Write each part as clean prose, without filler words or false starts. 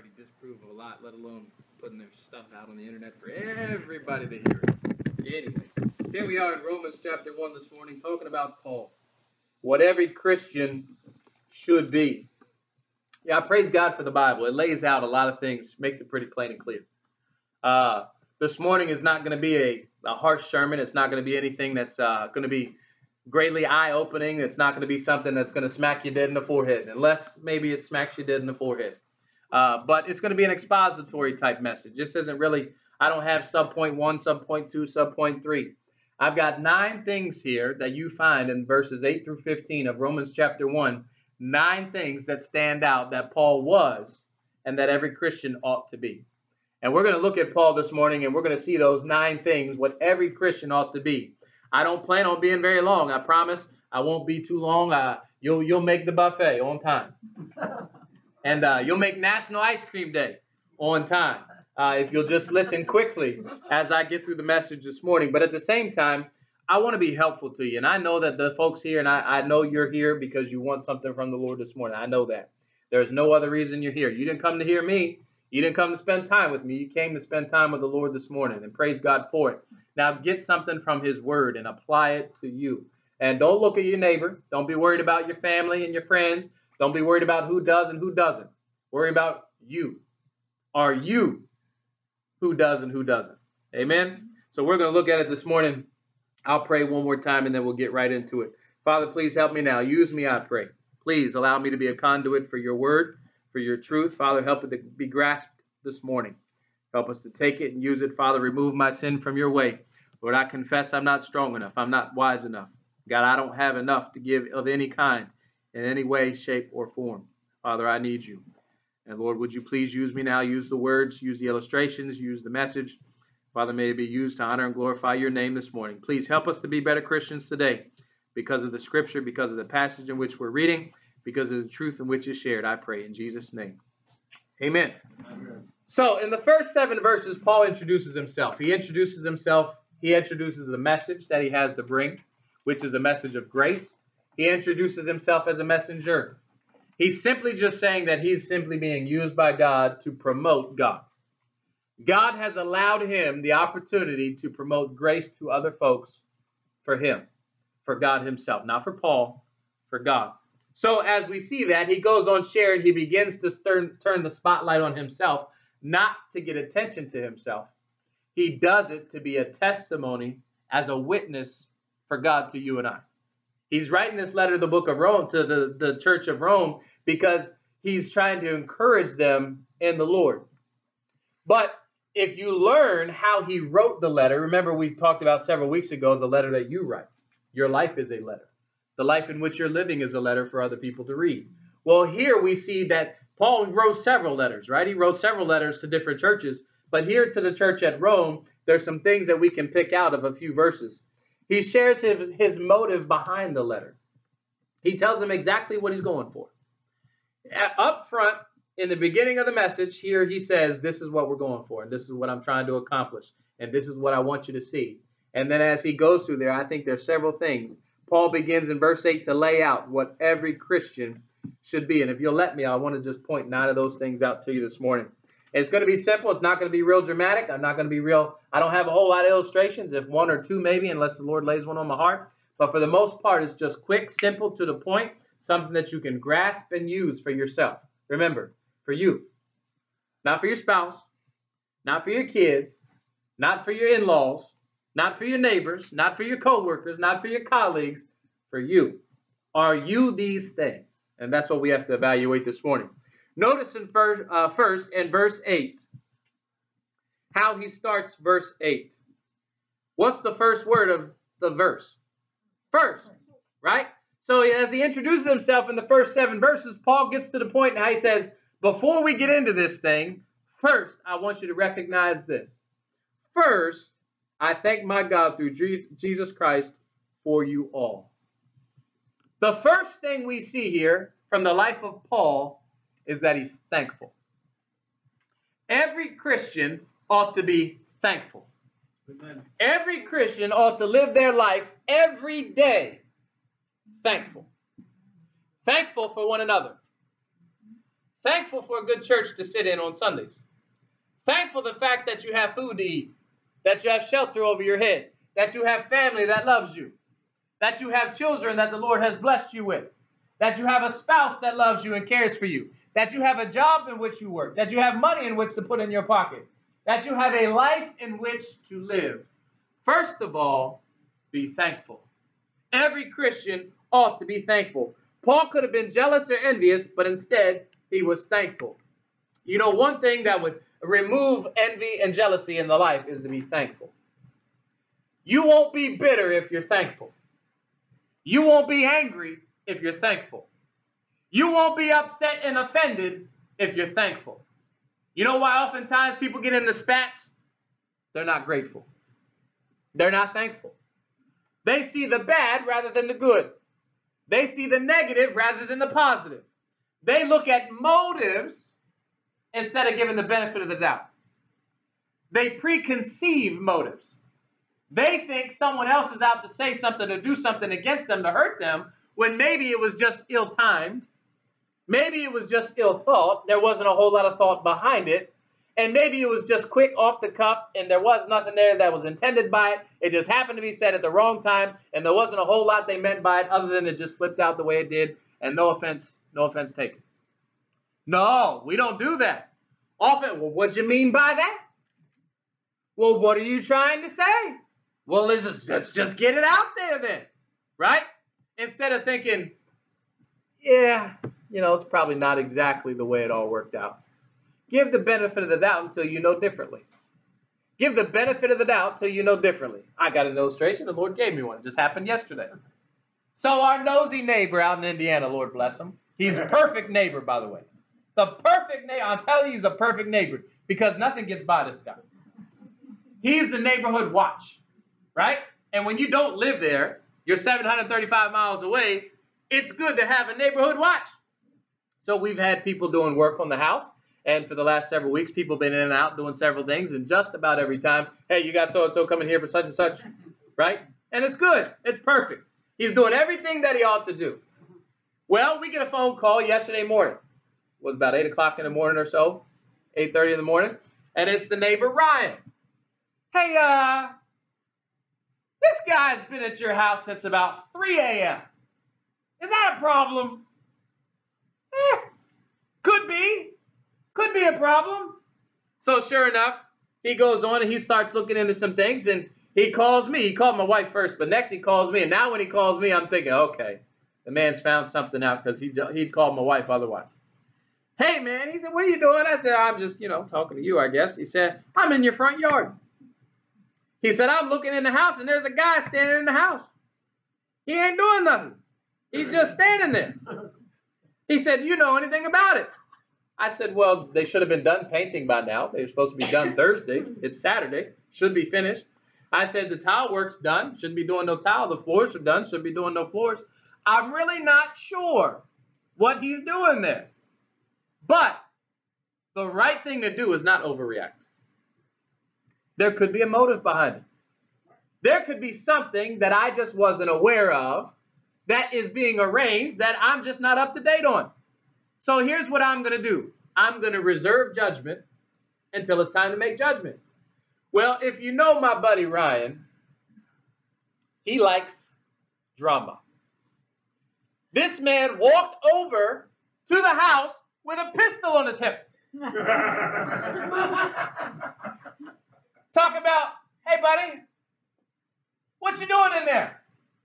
already disprove a lot, let alone putting their stuff out on the internet for everybody to hear it. Anyway, here we are in Romans chapter 1 this morning talking about Paul. What every Christian should be. Yeah, I praise God for the Bible. It lays out a lot of things, makes it pretty plain and clear. This morning is not going to be a harsh sermon. It's not going to be anything that's going to be greatly eye-opening. It's not going to be something that's going to smack you dead in the forehead, unless maybe it smacks you dead in the forehead. But it's going to be an expository type message. This isn't really, I don't have sub-point 1, sub-point 2, sub-point 3. I've got 9 things here that you find in verses 8 through 15 of Romans chapter 1. 9 things that stand out that Paul was and that every Christian ought to be. And we're going to look at Paul this morning, and we're going to see those 9 things, what every Christian ought to be. I don't plan on being very long. I promise I won't be too long. You'll make the buffet on time. And you'll make National Ice Cream Day on time if you'll just listen quickly as I get through the message this morning. But at the same time, I want to be helpful to you. And I know that the folks here, and I know you're here because you want something from the Lord this morning. I know that. There's no other reason you're here. You didn't come to hear me. You didn't come to spend time with me. You came to spend time with the Lord this morning, and praise God for it. Now get something from his word and apply it to you. And don't look at your neighbor. Don't be worried about your family and your friends. Don't be worried about who does and who doesn't. Worry about you. Are you who does and who doesn't? Amen? So we're going to look at it this morning. I'll pray one more time, and then we'll get right into it. Father, please help me now. Use me, I pray. Please allow me to be a conduit for your word, for your truth. Father, help it to be grasped this morning. Help us to take it and use it. Father, remove my sin from your way. Lord, I confess I'm not strong enough. I'm not wise enough. God, I don't have enough to give of any kind, in any way, shape, or form. Father, I need you. And Lord, would you please use me now? Use the words, use the illustrations, use the message. Father, may it be used to honor and glorify your name this morning. Please help us to be better Christians today because of the scripture, because of the passage in which we're reading, because of the truth in which is shared. I pray in Jesus' name. Amen. Amen. So in the first 7 verses, Paul introduces himself. He introduces himself. He introduces the message that he has to bring, which is a message of grace. He introduces himself as a messenger. He's simply just saying that he's simply being used by God to promote God. God has allowed him the opportunity to promote grace to other folks for him, for God himself, not for Paul, for God. So as we see that, he goes on sharing, he begins to turn the spotlight on himself, not to get attention to himself. He does it to be a testimony as a witness for God to you and I. He's writing this letter to the book of Rome, to the church of Rome, because he's trying to encourage them in the Lord. But if you learn how he wrote the letter, remember we talked about several weeks ago the letter that you write. Your life is a letter. The life in which you're living is a letter for other people to read. Well, here we see that Paul wrote several letters, right? He wrote several letters to different churches. But here to the church at Rome, there's some things that we can pick out of a few verses. He shares his motive behind the letter. He tells them exactly what he's going for. Up front, in the beginning of the message, here he says, this is what we're going for, and this is what I'm trying to accomplish, and this is what I want you to see. And then as he goes through there, I think there's several things. Paul begins in verse 8 to lay out what every Christian should be. And if you'll let me, I want to just point 9 of those things out to you this morning. It's going to be simple. It's not going to be real dramatic. I'm not going to be real. I don't have a whole lot of illustrations, if 1 or 2 maybe, unless the Lord lays one on my heart. But for the most part, it's just quick, simple, to the point, something that you can grasp and use for yourself. Remember, for you, not for your spouse, not for your kids, not for your in-laws, not for your neighbors, not for your co-workers, not for your colleagues, for you. Are you these things? And that's what we have to evaluate this morning. Notice in first in verse 8, how he starts verse 8. What's the first word of the verse? First, right? So as he introduces himself in the first 7 verses, Paul gets to the point now he says, before we get into this thing, first, I want you to recognize this. First, I thank my God through Jesus Christ for you all. The first thing we see here from the life of Paul is that he's thankful. Every Christian ought to be thankful. Amen. Every Christian ought to live their life every day thankful. Thankful for one another. Thankful for a good church to sit in on Sundays. Thankful the fact that you have food to eat, that you have shelter over your head, that you have family that loves you, that you have children that the Lord has blessed you with, that you have a spouse that loves you and cares for you, that you have a job in which you work, that you have money in which to put in your pocket, that you have a life in which to live. First of all, be thankful. Every Christian ought to be thankful. Paul could have been jealous or envious, but instead he was thankful. You know, one thing that would remove envy and jealousy in the life is to be thankful. You won't be bitter if you're thankful. You won't be angry if you're thankful. You won't be upset and offended if you're thankful. You know why oftentimes people get into spats? They're not grateful. They're not thankful. They see the bad rather than the good. They see the negative rather than the positive. They look at motives instead of giving the benefit of the doubt. They preconceive motives. They think someone else is out to say something or do something against them to hurt them when maybe it was just ill-timed. Maybe it was just ill thought. There wasn't a whole lot of thought behind it. And maybe it was just quick off the cuff and there was nothing there that was intended by it. It just happened to be said at the wrong time and there wasn't a whole lot they meant by it other than it just slipped out the way it did. And no offense taken. No, we don't do that. Often, well, what do you mean by that? Well, what are you trying to say? Well, let's just get it out there then, right? Instead of thinking, yeah, it's probably not exactly the way it all worked out. Give the benefit of the doubt until you know differently. Give the benefit of the doubt until you know differently. I got an illustration. The Lord gave me one. It just happened yesterday. So our nosy neighbor out in Indiana, Lord bless him. He's a perfect neighbor, by the way. The perfect neighbor. I'm telling you, he's a perfect neighbor because nothing gets by this guy. He's the neighborhood watch, right? And when you don't live there, you're 735 miles away, it's good to have a neighborhood watch. So we've had people doing work on the house. And for the last several weeks, people have been in and out doing several things. And just about every time, hey, you got so-and-so coming here for such and such, right? And it's good. It's perfect. He's doing everything that he ought to do. Well, we get a phone call yesterday morning. It was about 8 o'clock in the morning or so, 8:30 in the morning. And it's the neighbor, Ryan. Hey, this guy's been at your house since about 3 a.m. Is that a problem? Could be. Could be a problem. So sure enough, he goes on and he starts looking into some things and he calls me. He called my wife first, but next he calls me. And now when he calls me, I'm thinking, okay, the man's found something out because he'd called my wife otherwise. Hey, man, he said, what are you doing? I said, I'm just, talking to you, I guess. He said, I'm in your front yard. He said, I'm looking in the house and there's a guy standing in the house. He ain't doing nothing. He's just standing there. He said, you know anything about it? I said, well, they should have been done painting by now. They were supposed to be done Thursday. It's Saturday. Should be finished. I said, the tile work's done. Shouldn't be doing no tile. The floors are done. Shouldn't be doing no floors. I'm really not sure what he's doing there. But the right thing to do is not overreact. There could be a motive behind it. There could be something that I just wasn't aware of that is being arranged that I'm just not up to date on. So here's what I'm going to do. I'm going to reserve judgment until it's time to make judgment. Well, if you know my buddy Ryan, he likes drama. This man walked over to the house with a pistol on his hip. Talk about, hey, buddy, what you doing in there?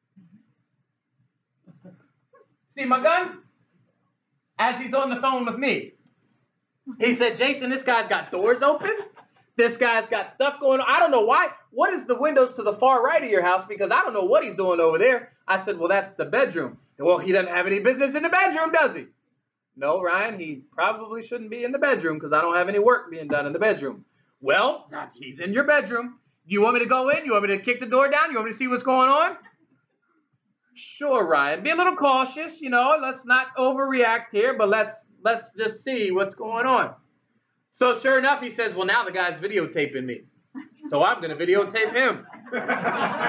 See my gun? As he's on the phone with me. He said, Jason, this guy's got doors open. This guy's got stuff going on. I don't know why. What is the windows to the far right of your house? Because I don't know what he's doing over there. I said, well, that's the bedroom. Well, he doesn't have any business in the bedroom, does he? No, Ryan, he probably shouldn't be in the bedroom because I don't have any work being done in the bedroom. Well, he's in your bedroom. Do you want me to go in? You want me to kick the door down? You want me to see what's going on? Sure, Ryan. Be a little cautious, Let's not overreact here, but let's just see what's going on. So sure enough, he says, well, now the guy's videotaping me. So I'm going to videotape him.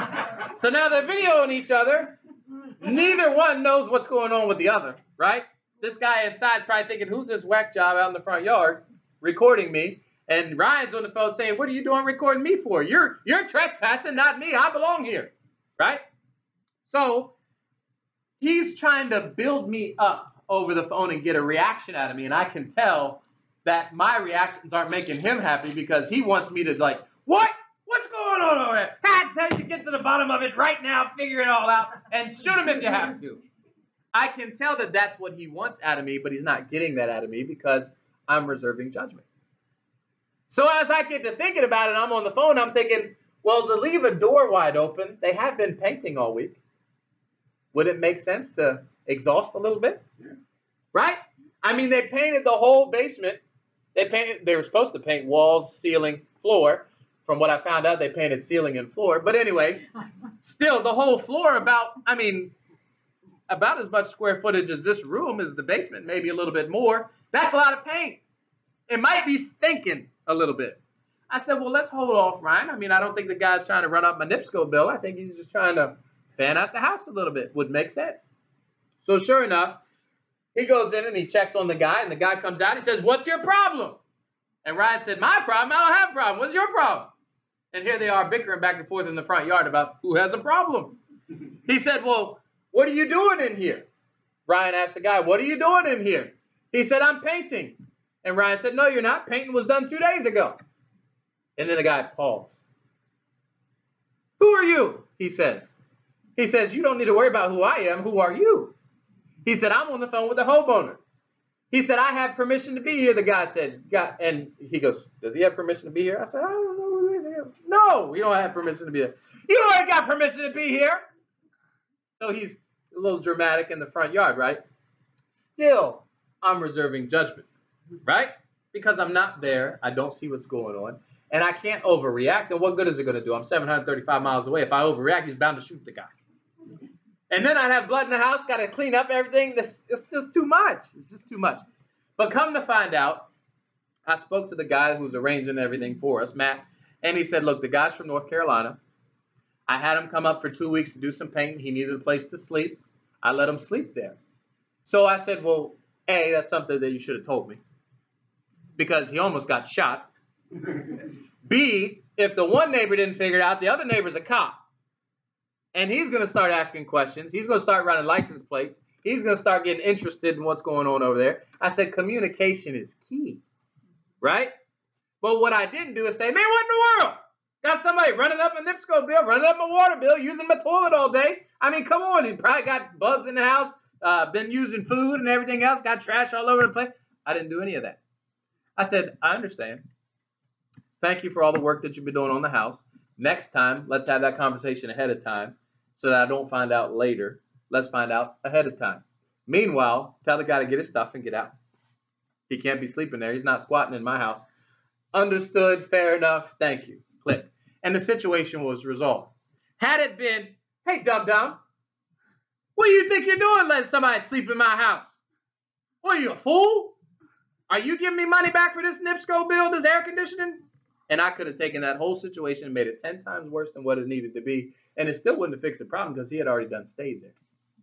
So now they're videoing each other. Neither one knows what's going on with the other, right? This guy inside probably thinking, who's this whack job out in the front yard recording me? And Ryan's on the phone saying, what are you doing recording me for? You're trespassing, not me. I belong here. Right? So he's trying to build me up over the phone and get a reaction out of me. And I can tell that my reactions aren't making him happy because he wants me to like, what? What's going on over there? I tell you to get to the bottom of it right now, figure it all out, and shoot him if you have to. I can tell that that's what he wants out of me, but he's not getting that out of me because I'm reserving judgment. So as I get to thinking about it, I'm on the phone, I'm thinking, well, to leave a door wide open, they have been painting all week. Would it make sense to exhaust a little bit? Yeah. Right? I mean, they painted the whole basement. They were supposed to paint walls, ceiling, floor. From what I found out, they painted ceiling and floor. But anyway, still the whole floor about as much square footage as this room is the basement, maybe a little bit more. That's a lot of paint. It might be stinking a little bit. I said, well, let's hold off, Ryan. I mean, I don't think the guy's trying to run up my NIPSCO bill. I think he's just trying to fan out the house a little bit. Would make sense. So sure enough, he goes in and he checks on the guy, and the guy comes out. He says, what's your problem? And Ryan said, my problem? I don't have a problem. What's your problem? And here they are bickering back and forth in the front yard about who has a problem. He said, well, what are you doing in here? Ryan asked the guy, what are you doing in here? He said, I'm painting. And Ryan said, no, you're not. Painting was done 2 days ago. And then the guy paused. Who are you? He says. He says, you don't need to worry about who I am. Who are you? He said, I'm on the phone with the homeowner. He said, I have permission to be here, the guy said. And he goes, does he have permission to be here? I said, I don't know. No, you don't have permission to be here. You ain't got permission to be here. So he's a little dramatic in the front yard, right? Still, I'm reserving judgment, right? Because I'm not there. I don't see what's going on. And I can't overreact. And what good is it going to do? I'm 735 miles away. If I overreact, he's bound to shoot the guy. And then I'd have blood in the house, got to clean up everything. It's just too much. It's just too much. But come to find out, I spoke to the guy who's arranging everything for us, Matt, and he said, look, the guy's from North Carolina. I had him come up for 2 weeks to do some painting. He needed a place to sleep. I let him sleep there. So I said, well, A, that's something that you should have told me because he almost got shot. B, if the one neighbor didn't figure it out, the other neighbor's a cop. And he's going to start asking questions. He's going to start running license plates. He's going to start getting interested in what's going on over there. I said, communication is key, right? But what I didn't do is say, man, what in the world? Got somebody running up a NIPSCO bill, running up my water bill, using my toilet all day. I mean, come on. He probably got bugs in the house, been using food and everything else, got trash all over the place. I didn't do any of that. I said, I understand. Thank you for all the work that you've been doing on the house. Next time, let's have that conversation ahead of time so that I don't find out later. Let's find out ahead of time. Meanwhile, tell the guy to get his stuff and get out. He can't be sleeping there. He's not squatting in my house. Understood. Fair enough. Thank you. Click. And the situation was resolved. Had it been, hey, dum-dum, what do you think you're doing letting somebody sleep in my house? What are you, a fool? Are you giving me money back for this NIPSCO bill, this air conditioning? And I could have taken that whole situation and made it 10 times worse than what it needed to be. And it still wouldn't have fixed the problem because he had already done stayed there.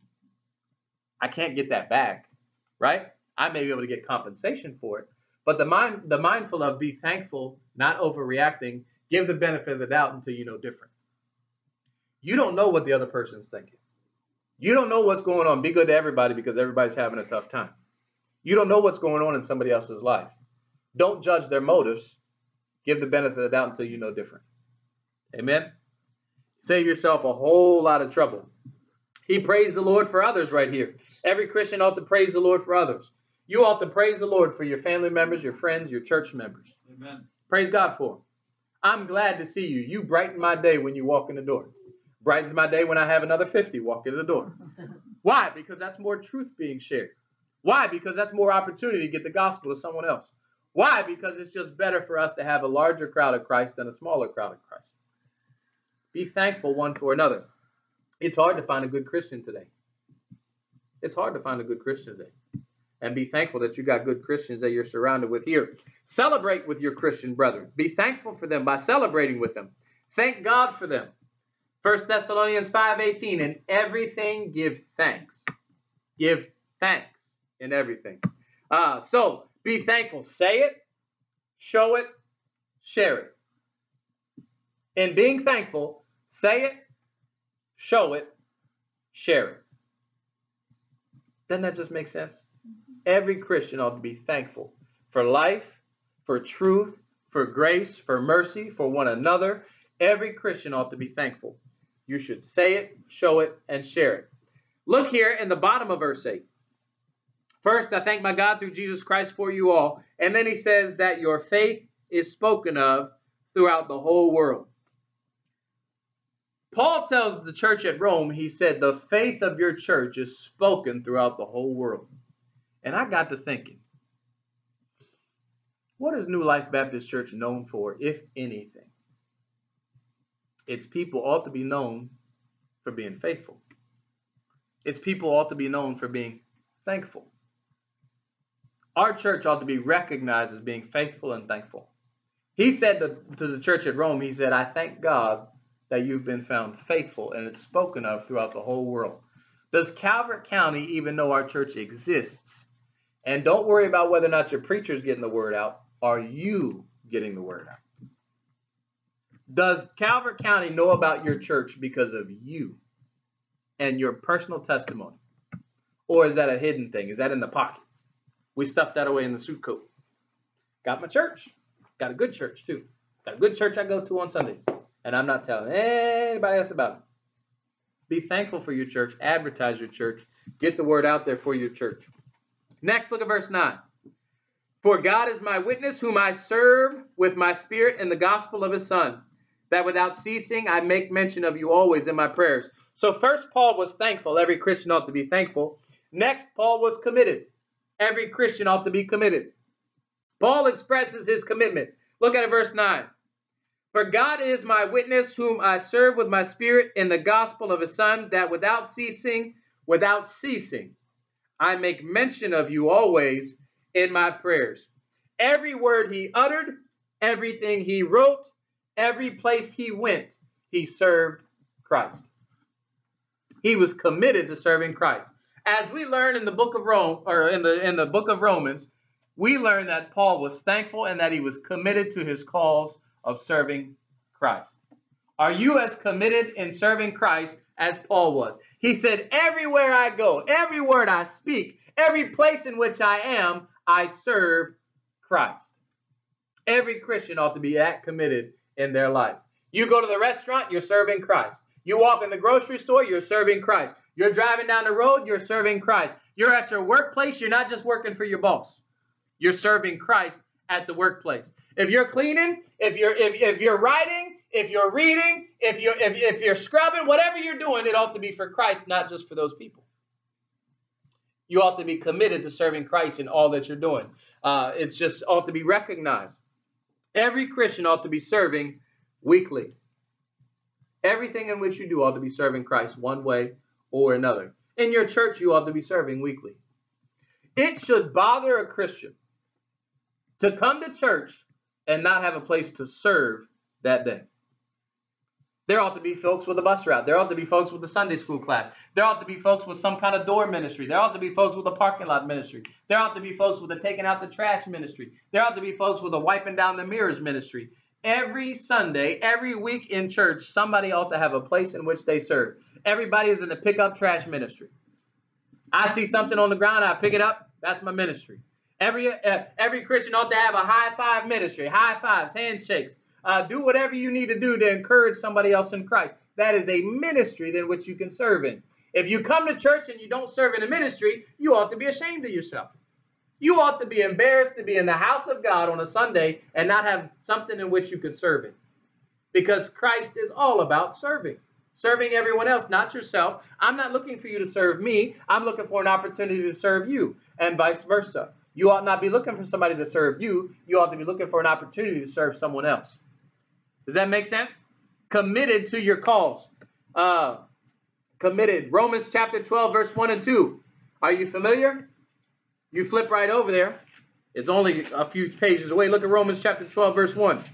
I can't get that back, right? I may be able to get compensation for it. But the mindful of be thankful, not overreacting, give the benefit of the doubt until you know different. You don't know what the other person's thinking. You don't know what's going on. Be good to everybody because everybody's having a tough time. You don't know what's going on in somebody else's life. Don't judge their motives. Give the benefit of the doubt until you know different. Amen? Save yourself a whole lot of trouble. He praised the Lord for others right here. Every Christian ought to praise the Lord for others. You ought to praise the Lord for your family members, your friends, your church members. Amen. Praise God for them. I'm glad to see you. You brighten my day when you walk in the door. Brightens my day when I have another 50 walk in the door. Why? Because that's more truth being shared. Why? Because that's more opportunity to get the gospel to someone else. Why? Because it's just better for us to have a larger crowd of Christ than a smaller crowd of Christ. Be thankful one for another. It's hard to find a good Christian today. It's hard to find a good Christian today. And be thankful that you got good Christians that you're surrounded with here. Celebrate with your Christian brethren. Be thankful for them by celebrating with them. Thank God for them. 1 Thessalonians 5:18, in everything give thanks. Give thanks. in everything. So be thankful. Say it, show it, share it. In being thankful, say it, show it, share it. Doesn't that just make sense? Every Christian ought to be thankful for life, for truth, for grace, for mercy, for one another. Every Christian ought to be thankful. You should say it, show it, and share it. Look here in the bottom of verse 8. First, I thank my God through Jesus Christ for you all. And then he says that your faith is spoken of throughout the whole world. Paul tells the church at Rome, he said, the faith of your church is spoken throughout the whole world. And I got to thinking, what is New Life Baptist Church known for, if anything? Its people ought to be known for being faithful. Its people ought to be known for being thankful. Our church ought to be recognized as being faithful and thankful. He said to the church at Rome, he said, I thank God that you've been found faithful, and it's spoken of throughout the whole world. Does Calvert County even know our church exists? And don't worry about whether or not your preacher's getting the word out. Are you getting the word out? Does Calvert County know about your church because of you and your personal testimony? Or is that a hidden thing? Is that in the pocket? We stuffed that away in the suit coat. Got my church. Got a good church, too. Got a good church I go to on Sundays. And I'm not telling anybody else about it. Be thankful for your church. Advertise your church. Get the word out there for your church. Next, look at verse 9. For God is my witness, whom I serve with my spirit in the gospel of his Son, that without ceasing I make mention of you always in my prayers. So first, Paul was thankful. Every Christian ought to be thankful. Next, Paul was committed. Every Christian ought to be committed. Paul expresses his commitment. Look at it, verse 9. For God is my witness, whom I serve with my spirit in the gospel of his Son, that without ceasing, I make mention of you always in my prayers. Every word he uttered, everything he wrote, every place he went, he served Christ. He was committed to serving Christ. As we learn in the book of Rome, or in the book of Romans, we learn that Paul was thankful and that he was committed to his cause of serving Christ. Are you as committed in serving Christ as Paul was? He said, everywhere I go, every word I speak, every place in which I am, I serve Christ. Every Christian ought to be that committed in their life. You go to the restaurant, you're serving Christ. You walk in the grocery store, you're serving Christ. You're driving down the road, you're serving Christ. You're at your workplace, you're not just working for your boss. You're serving Christ at the workplace. If you're cleaning, if you're writing, if you're reading, if you're scrubbing, whatever you're doing, it ought to be for Christ, not just for those people. You ought to be committed to serving Christ in all that you're doing. It's just ought to be recognized. Every Christian ought to be serving weekly. Everything in which you do ought to be serving Christ one way or another. In your church, you ought to be serving weekly. It should bother a Christian to come to church and not have a place to serve that day. There ought to be folks with a bus route. There ought to be folks with a Sunday school class. There ought to be folks with some kind of door ministry. There ought to be folks with a parking lot ministry. There ought to be folks with a taking out the trash ministry. There ought to be folks with a wiping down the mirrors ministry. Every Sunday, every week in church, somebody ought to have a place in which they serve. Everybody is in the pick-up trash ministry. I see something on the ground, I pick it up. That's my ministry. Every Christian ought to have a high five ministry. High fives, handshakes. Do whatever you need to do to encourage somebody else in Christ. That is a ministry in which you can serve in. If you come to church and you don't serve in a ministry, you ought to be ashamed of yourself. You ought to be embarrassed to be in the house of God on a Sunday and not have something in which you could serve in. Because Christ is all about serving. Serving everyone else, not yourself. I'm not looking for you to serve me. I'm looking for an opportunity to serve you, and vice versa. You ought not be looking for somebody to serve you. You ought to be looking for an opportunity to serve someone else. Does that make sense? Committed to your cause. Committed. Romans chapter 12, verse 1 and 2. Are you familiar? You flip right over there. It's only a few pages away. Look at Romans chapter 12, verse 1.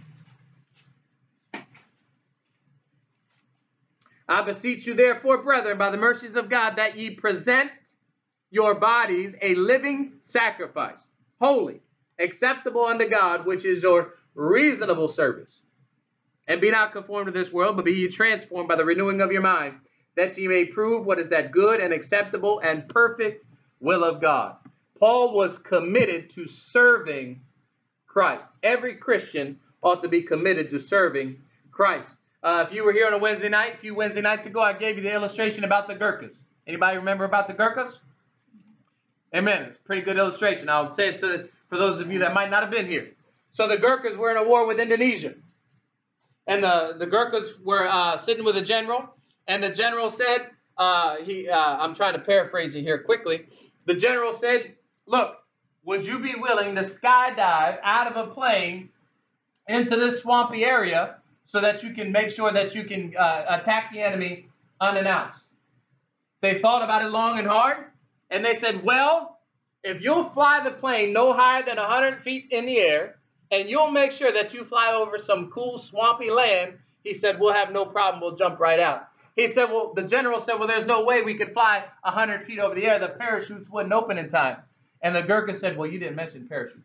I beseech you, therefore, brethren, by the mercies of God, that ye present your bodies a living sacrifice, holy, acceptable unto God, which is your reasonable service. And be not conformed to this world, but be ye transformed by the renewing of your mind, that ye may prove what is that good and acceptable and perfect will of God. Paul was committed to serving Christ. Every Christian ought to be committed to serving Christ. If you were here on a Wednesday night, a few Wednesday nights ago, I gave you the illustration about the Gurkhas. Anybody remember about the Gurkhas? Amen. It's a pretty good illustration. I'll say it for those of you that might not have been here. So the Gurkhas were in a war with Indonesia. And the Gurkhas were sitting with a general. And the general said, I'm trying to paraphrase it here quickly. The general said, look, would you be willing to skydive out of a plane into this swampy area so that you can make sure that you can attack the enemy unannounced? They thought about it long and hard. And they said, well, if you'll fly the plane no higher than 100 feet in the air, and you'll make sure that you fly over some cool swampy land, he said, we'll have no problem. We'll jump right out. He said, well, the general said, well, there's no way we could fly 100 feet over the air. The parachutes wouldn't open in time. And the Gurkha said, well, you didn't mention parachutes.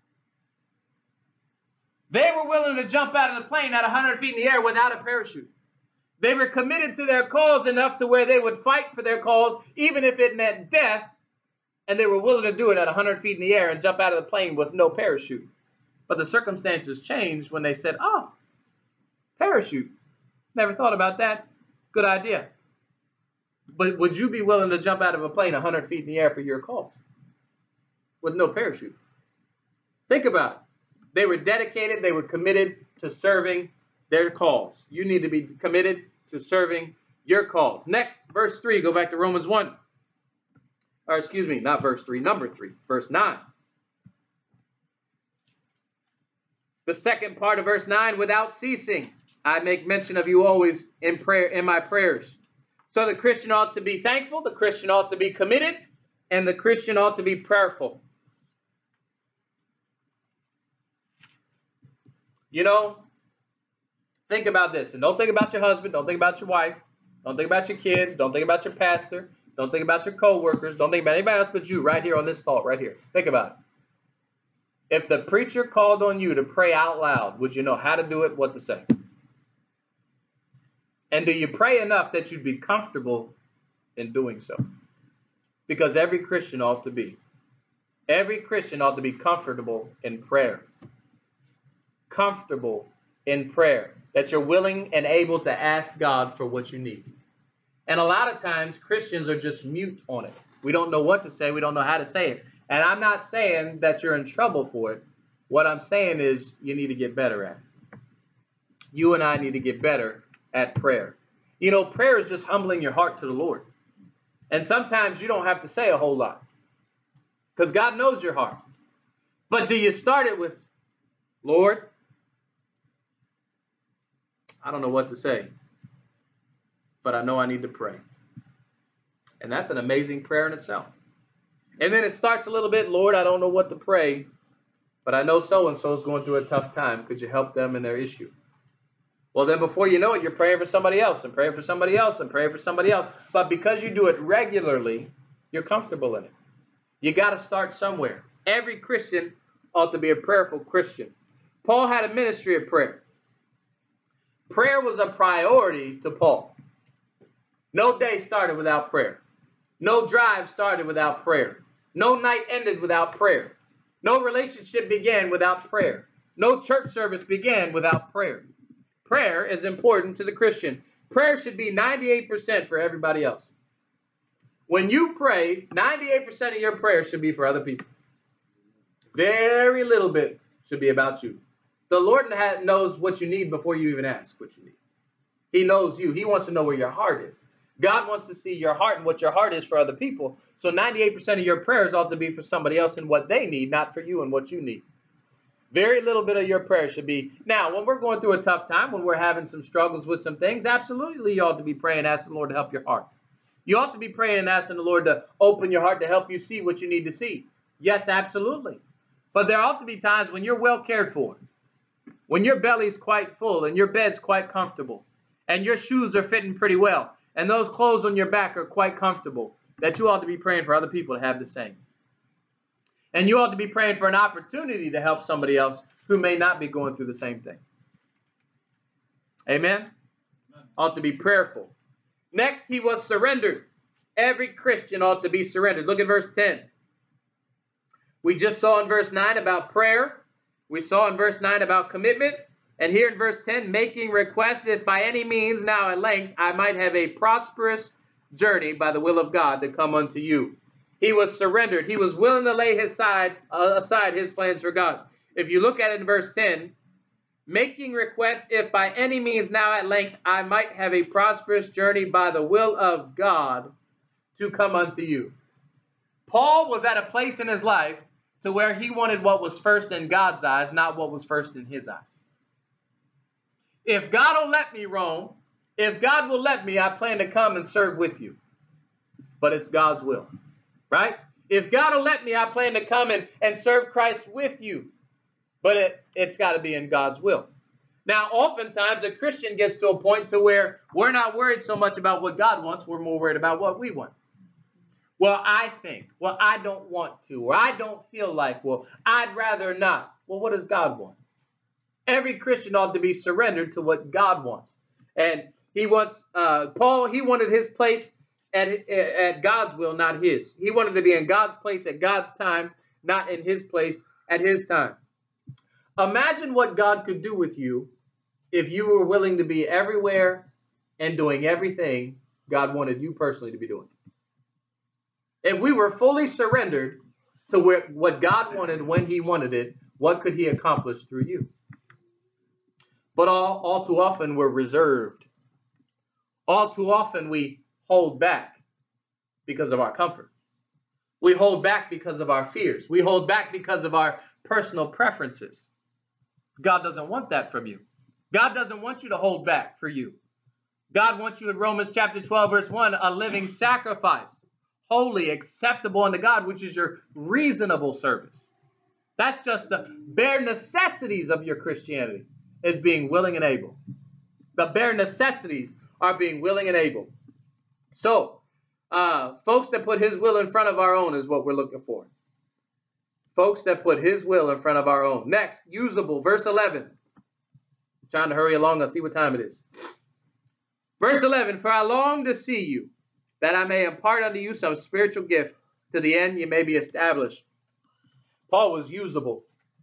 They were willing to jump out of the plane at 100 feet in the air without a parachute. They were committed to their cause enough to where they would fight for their cause, even if it meant death, and they were willing to do it at 100 feet in the air and jump out of the plane with no parachute. But the circumstances changed when they said, oh, parachute. Never thought about that. Good idea. But would you be willing to jump out of a plane 100 feet in the air for your cause with no parachute? Think about it. They were dedicated. They were committed to serving their cause. You need to be committed to serving your cause. Next, verse 3. Go back to Romans 1. Or excuse me, not verse 3, number 3, verse 9. The second part of verse 9, without ceasing, I make mention of you always in prayer, in my prayers. So the Christian ought to be thankful, the Christian ought to be committed, and the Christian ought to be prayerful. You know, think about this, and don't think about your husband, don't think about your wife, don't think about your kids, don't think about your pastor, don't think about your co-workers, don't think about anybody else but you right here on this thought right here. Think about it. If the preacher called on you to pray out loud, would you know how to do it, what to say? And do you pray enough that you'd be comfortable in doing so? Because every Christian ought to be. Every Christian ought to be comfortable in prayer. Comfortable in prayer. That you're willing and able to ask God for what you need. And a lot of times Christians are just mute on it. We don't know what to say. We don't know how to say it. And I'm not saying that you're in trouble for it. What I'm saying is you need to get better at it. You and I need to get better at prayer. You know, prayer is just humbling your heart to the Lord. And sometimes you don't have to say a whole lot. Because God knows your heart. But do you start it with, Lord, I don't know what to say, but I know I need to pray. And that's an amazing prayer in itself. And then it starts a little bit, Lord, I don't know what to pray, but I know so-and-so is going through a tough time. Could you help them in their issue? Well, then before you know it, you're praying for somebody else and praying for somebody else and praying for somebody else. But because you do it regularly, you're comfortable in it. You got to start somewhere. Every Christian ought to be a prayerful Christian. Paul had a ministry of prayer. Prayer was a priority to Paul. No day started without prayer. No drive started without prayer. No night ended without prayer. No relationship began without prayer. No church service began without prayer. Prayer is important to the Christian. Prayer should be 98% for everybody else. When you pray, 98% of your prayer should be for other people. Very little bit should be about you. The Lord knows what you need before you even ask what you need. He knows you. He wants to know where your heart is. God wants to see your heart and what your heart is for other people. So 98% of your prayers ought to be for somebody else and what they need, not for you and what you need. Very little bit of your prayer should be. Now, when we're going through a tough time, when we're having some struggles with some things, absolutely you ought to be praying, asking the Lord to help your heart. You ought to be praying and asking the Lord to open your heart to help you see what you need to see. Yes, absolutely. But there ought to be times when you're well cared for, when your belly's quite full and your bed's quite comfortable, and your shoes are fitting pretty well, and those clothes on your back are quite comfortable, that you ought to be praying for other people to have the same. And you ought to be praying for an opportunity to help somebody else who may not be going through the same thing. Amen? Ought to be prayerful. Next, he was surrendered. Every Christian ought to be surrendered. Look at verse 10. We just saw in verse 9 about prayer. We saw in verse 9 about commitment. And here in verse 10, making request if by any means now at length I might have a prosperous journey by the will of God to come unto you. He was surrendered. He was willing to lay aside his plans for God. If you look at it in verse 10, making request if by any means now at length I might have a prosperous journey by the will of God to come unto you. Paul was at a place in his life to where he wanted what was first in God's eyes, not what was first in his eyes. If God will let me roam, if God will let me, I plan to come and serve with you. But it's God's will, right? If God will let me, I plan to come and serve Christ with you. But it's got to be in God's will. Now, oftentimes a Christian gets to a point to where we're not worried so much about what God wants, we're more worried about what we want. Well, I think, well, I don't want to, or I don't feel like, well, I'd rather not. Well, what does God want? Every Christian ought to be surrendered to what God wants. And he wants, Paul, he wanted his place at God's will, not his. He wanted to be in God's place at God's time, not in his place at his time. Imagine what God could do with you if you were willing to be everywhere and doing everything God wanted you personally to be doing. If we were fully surrendered to what God wanted when he wanted it, what could he accomplish through you? But all too often we're reserved. All too often we hold back because of our comfort. We hold back because of our fears. We hold back because of our personal preferences. God doesn't want that from you. God doesn't want you to hold back for you. God wants you in Romans chapter 12, verse 1, a living sacrifice, holy, acceptable unto God, which is your reasonable service. That's just the bare necessities of your Christianity, is being willing and able. The bare necessities are being willing and able. So, folks that put his will in front of our own is what we're looking for. Folks that put his will in front of our own. Next, usable, verse 11. I'm trying to hurry along. I'll see what time it is. Verse 11, for I long to see you, that I may impart unto you some spiritual gift, to the end you may be established. Paul was usable.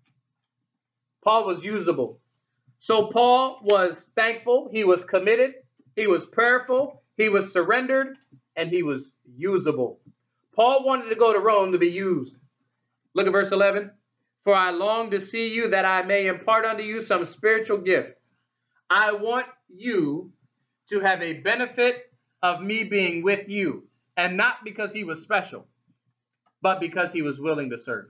Paul was usable. So Paul was thankful, he was committed, he was prayerful, he was surrendered, and he was usable. Paul wanted to go to Rome to be used. Look at verse 11. For I long to see you, that I may impart unto you some spiritual gift. I want you to have a benefit of me being with you, and not because he was special, but because he was willing to serve.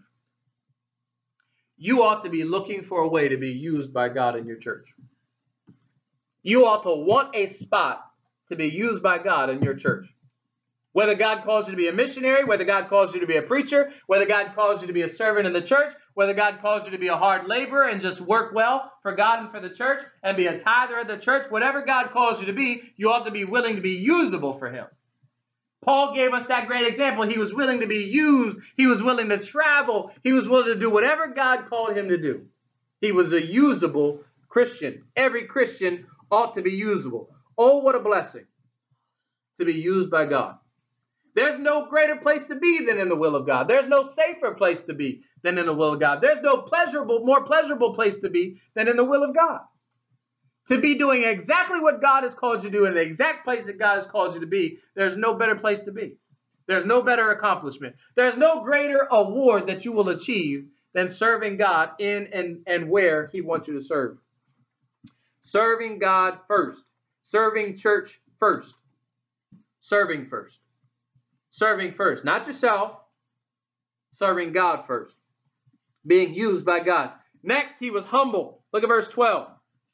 You ought to be looking for a way to be used by God in your church. You ought to want a spot to be used by God in your church. Whether God calls you to be a missionary, whether God calls you to be a preacher, whether God calls you to be a servant in the church, whether God calls you to be a hard laborer and just work well for God and for the church and be a tither of the church, whatever God calls you to be, you ought to be willing to be usable for him. Paul gave us that great example. He was willing to be used. He was willing to travel. He was willing to do whatever God called him to do. He was a usable Christian. Every Christian ought to be usable. Oh, what a blessing to be used by God. There's no greater place to be than in the will of God. There's no safer place to be than in the will of God. There's no more pleasurable place to be than in the will of God. To be doing exactly what God has called you to do in the exact place that God has called you to be, there's no better place to be. There's no better accomplishment. There's no greater award that you will achieve than serving God in and where he wants you to serve. Serving God first. Serving church first. Serving first. Serving first. Not yourself. Serving God first. Being used by God. Next, he was humble. Look at verse 12.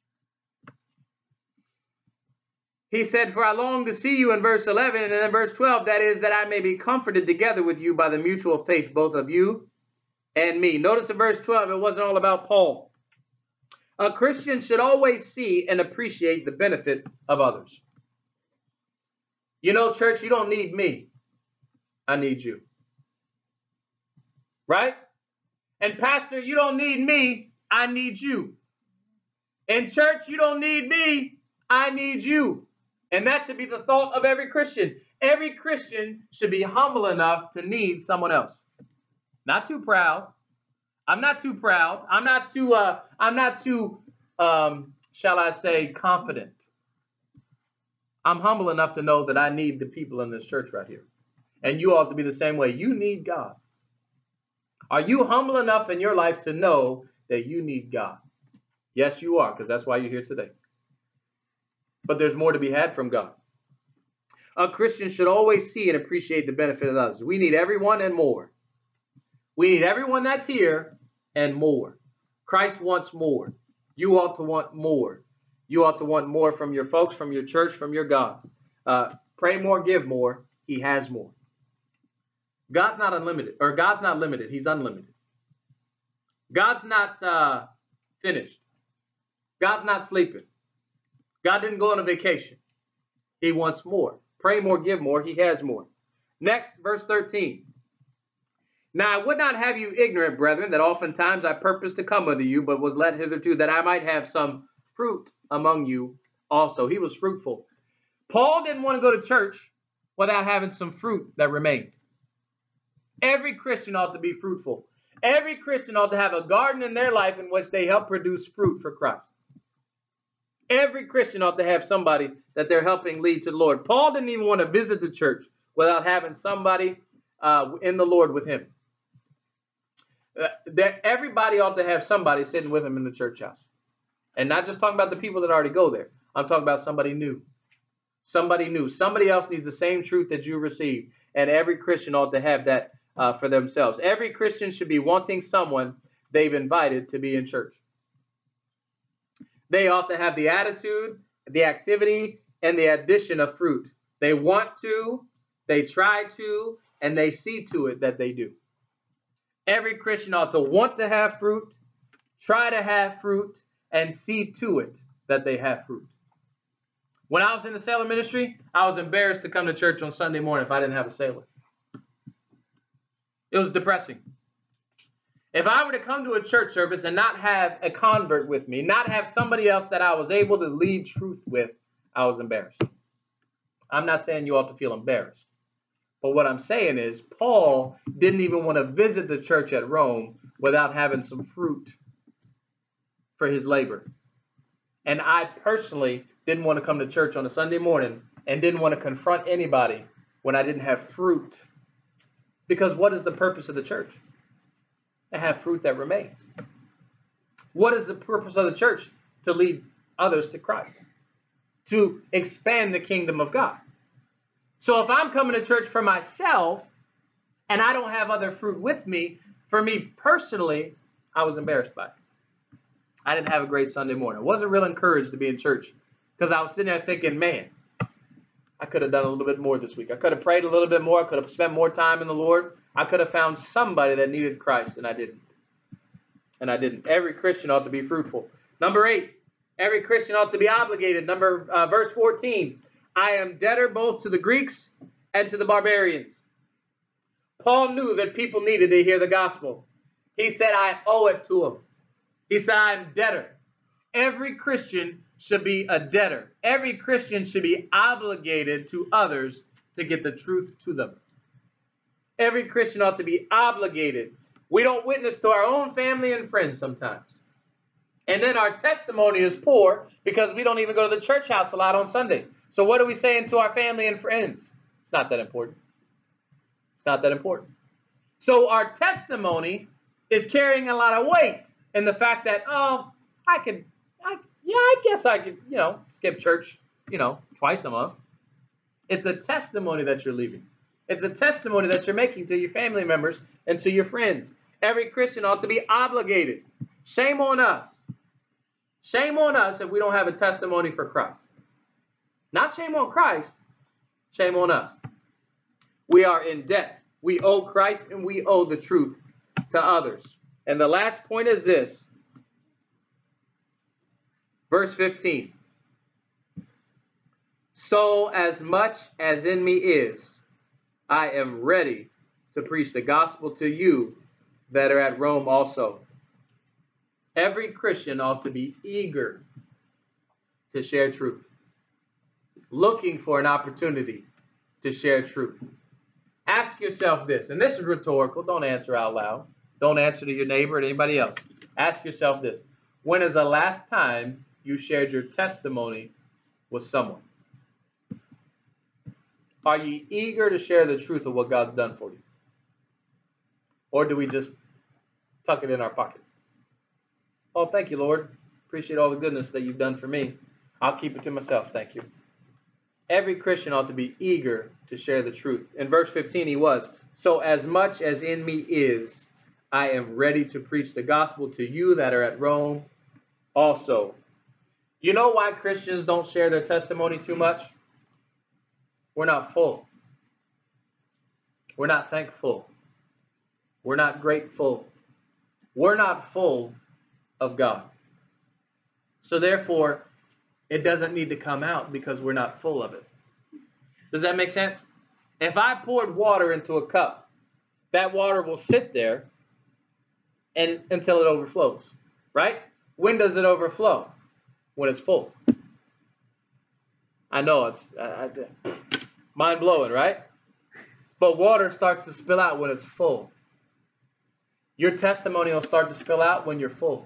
He said, for I long to see you in verse 11, and then verse 12, that is, that I may be comforted together with you by the mutual faith, both of you and me. Notice in verse 12, it wasn't all about Paul. A Christian should always see and appreciate the benefit of others. You know, church, you don't need me. I need you. Right? And pastor, you don't need me, I need you. In church, you don't need me, I need you. And that should be the thought of every Christian. Every Christian should be humble enough to need someone else. Not too proud. I'm not too proud. I'm not too, shall I say, confident. I'm humble enough to know that I need the people in this church right here. And you ought to be the same way. You need God. Are you humble enough in your life to know that you need God? Yes, you are, because that's why you're here today. But there's more to be had from God. A Christian should always see and appreciate the benefit of others. We need everyone and more. We need everyone that's here and more. Christ wants more. You ought to want more. You ought to want more from your folks, from your church, from your God. Pray more, give more. He has more. God's not unlimited, or God's not limited. He's unlimited. God's not finished. God's not sleeping. God didn't go on a vacation. He wants more. Pray more, give more. He has more. Next, verse 13. Now I would not have you ignorant, brethren, that oftentimes I purposed to come unto you, but was led hitherto, that I might have some fruit among you also. He was fruitful. Paul didn't want to go to church without having some fruit that remained. Every Christian ought to be fruitful. Every Christian ought to have a garden in their life in which they help produce fruit for Christ. Every Christian ought to have somebody that they're helping lead to the Lord. Paul didn't even want to visit the church without having somebody in the Lord with him. Everybody ought to have somebody sitting with him in the church house. And not just talking about the people that already go there. I'm talking about somebody new. Somebody new. Somebody else needs the same truth that you received. And every Christian ought to have that for themselves. Every Christian should be wanting someone they've invited to be in church. They ought to have the attitude, the activity, and the addition of fruit. They want to, they try to, and they see to it that they do. Every Christian ought to want to have fruit, try to have fruit, and see to it that they have fruit. When I was in the sailor ministry, I was embarrassed to come to church on Sunday morning if I didn't have a sailor. It was depressing. If I were to come to a church service and not have a convert with me, not have somebody else that I was able to lead truth with, I was embarrassed. I'm not saying you ought to feel embarrassed. But what I'm saying is Paul didn't even want to visit the church at Rome without having some fruit for his labor. And I personally didn't want to come to church on a Sunday morning and didn't want to confront anybody when I didn't have fruit. Because what is the purpose of the church? To have fruit that remains. What is the purpose of the church? To lead others to Christ. To expand the kingdom of God. So if I'm coming to church for myself and I don't have other fruit with me, for me personally, I was embarrassed by it. I didn't have a great Sunday morning. I wasn't real encouraged to be in church because I was sitting there thinking, man, I could have done a little bit more this week. I could have prayed a little bit more. I could have spent more time in the Lord. I could have found somebody that needed Christ, and I didn't. And I didn't. Every Christian ought to be fruitful. Number 8, every Christian ought to be obligated. Verse 14, I am debtor both to the Greeks and to the barbarians. Paul knew that people needed to hear the gospel. He said, I owe it to them. He said, I'm debtor. Every Christian should be a debtor. Every Christian should be obligated to others to get the truth to them. Every Christian ought to be obligated. We don't witness to our own family and friends sometimes. And then our testimony is poor because we don't even go to the church house a lot on Sunday. So what are we saying to our family and friends? It's not that important. It's not that important. So our testimony is carrying a lot of weight in the fact that, I guess I could, skip church, twice a month. It's a testimony that you're leaving. It's a testimony that you're making to your family members and to your friends. Every Christian ought to be obligated. Shame on us. Shame on us if we don't have a testimony for Christ. Not shame on Christ, shame on us. We are in debt. We owe Christ and we owe the truth to others. And the last point is this. Verse 15. So as much as in me is, I am ready to preach the gospel to you that are at Rome also. Every Christian ought to be eager to share truth, looking for an opportunity to share truth. Ask yourself this, and this is rhetorical. Don't answer out loud. Don't answer to your neighbor or anybody else. Ask yourself this. When is the last time you shared your testimony with someone? Are you eager to share the truth of what God's done for you? Or do we just tuck it in our pocket? Oh, thank you, Lord. Appreciate all the goodness that you've done for me. I'll keep it to myself, thank you. Every Christian ought to be eager to share the truth. In verse 15, he was, so as much as in me is, I am ready to preach the gospel to you that are at Rome also. You know why Christians don't share their testimony too much? We're not full. We're not thankful. We're not grateful. We're not full of God. So therefore, it doesn't need to come out because we're not full of it. Does that make sense? If I poured water into a cup, that water will sit there until it overflows, right? When does it overflow? When it's full. I know it's mind-blowing, right? But water starts to spill out when it's full. Your testimony will start to spill out when you're full.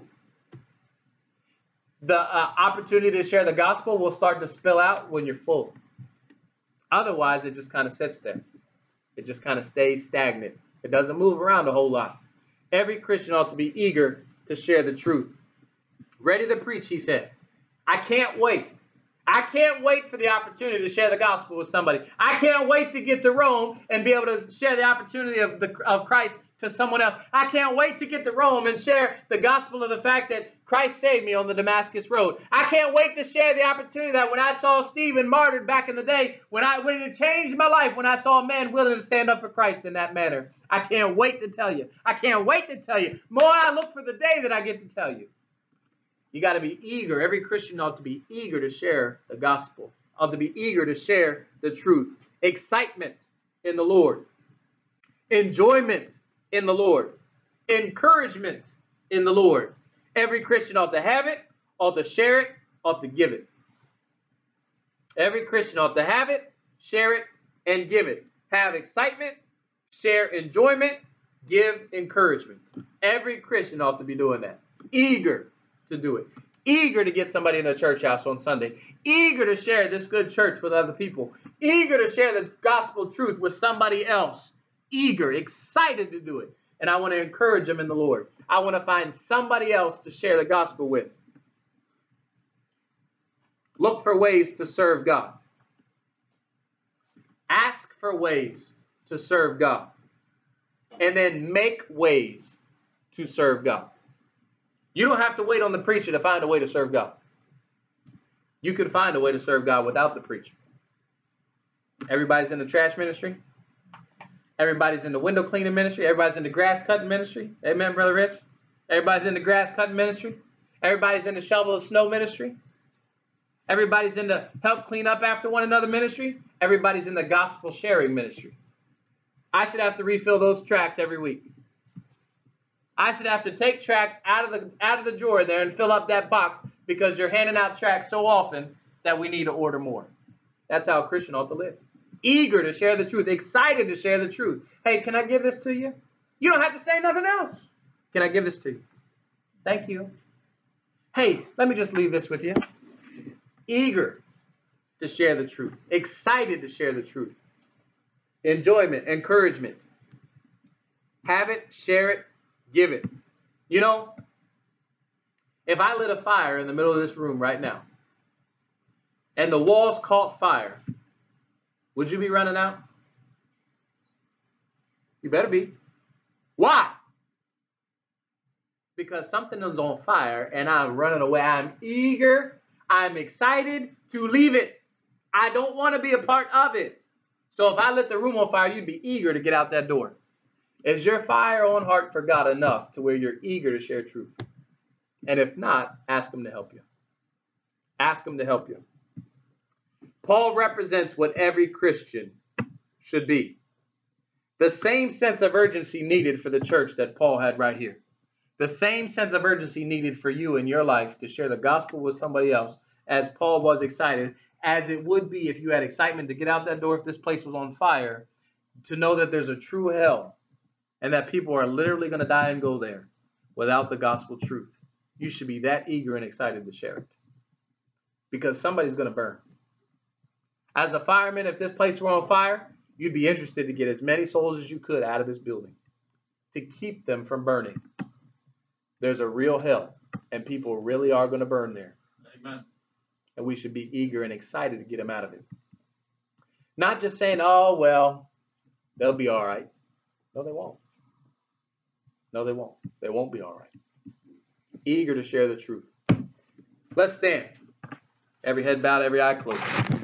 The opportunity to share the gospel will start to spill out when you're full. Otherwise, it just kind of sits there. It just kind of stays stagnant. It doesn't move around a whole lot. Every Christian ought to be eager to share the truth. Ready to preach, he said. I can't wait. I can't wait for the opportunity to share the gospel with somebody. I can't wait to get to Rome and be able to share the opportunity of Christ to someone else. I can't wait to get to Rome and share the gospel of the fact that Christ saved me on the Damascus road. I can't wait to share the opportunity that when I saw Stephen martyred back in the day, when it changed my life, when I saw a man willing to stand up for Christ in that manner. I can't wait to tell you. I can't wait to tell you. More I look for the day that I get to tell you. You got to be eager. Every Christian ought to be eager to share the gospel. Ought to be eager to share the truth. Excitement in the Lord. Enjoyment in the Lord. Encouragement in the Lord. Every Christian ought to have it, ought to share it, ought to give it. Every Christian ought to have it, share it, and give it. Have excitement, share enjoyment, give encouragement. Every Christian ought to be doing that. Eager to do it. Eager to get somebody in the church house on Sunday. Eager to share this good church with other people. Eager to share the gospel truth with somebody else. Eager, excited to do it. And I want to encourage them in the Lord. I want to find somebody else to share the gospel with. Look for ways to serve God. Ask for ways to serve God. And then make ways to serve God. You don't have to wait on the preacher to find a way to serve God. You can find a way to serve God without the preacher. Everybody's in the trash ministry. Everybody's in the window cleaning ministry. Everybody's in the grass cutting ministry. Amen, Brother Rich? Everybody's in the grass cutting ministry. Everybody's in the shovel of snow ministry. Everybody's in the help clean up after one another ministry. Everybody's in the gospel sharing ministry. I should have to refill those tracts every week. I should have to take tracts out of the drawer there and fill up that box because you're handing out tracts so often that we need to order more. That's how a Christian ought to live. Eager to share the truth, excited to share the truth. Hey, can I give this to you? You don't have to say nothing else. Can I give this to you? Thank you. Hey, let me just leave this with you. Eager to share the truth, excited to share the truth. Enjoyment, encouragement. Have it, share it, give it. You know, if I lit a fire in the middle of this room right now and the walls caught fire, would you be running out? You better be. Why? Because something is on fire and I'm running away. I'm eager. I'm excited to leave it. I don't want to be a part of it. So if I lit the room on fire, you'd be eager to get out that door. Is your fire on heart for God enough to where you're eager to share truth? And if not, ask him to help you. Ask him to help you. Paul represents what every Christian should be. The same sense of urgency needed for the church that Paul had right here. The same sense of urgency needed for you in your life to share the gospel with somebody else, as Paul was excited, as it would be if you had excitement to get out that door if this place was on fire, to know that there's a true hell and that people are literally going to die and go there without the gospel truth. You should be that eager and excited to share it, because somebody's going to burn. As a fireman, if this place were on fire, you'd be interested to get as many souls as you could out of this building to keep them from burning. There's a real hell, and people really are going to burn there. Amen. And we should be eager and excited to get them out of it. Not just saying, oh, well, they'll be all right. No, they won't. No, they won't. They won't be all right. Eager to share the truth. Let's stand. Every head bowed, every eye closed.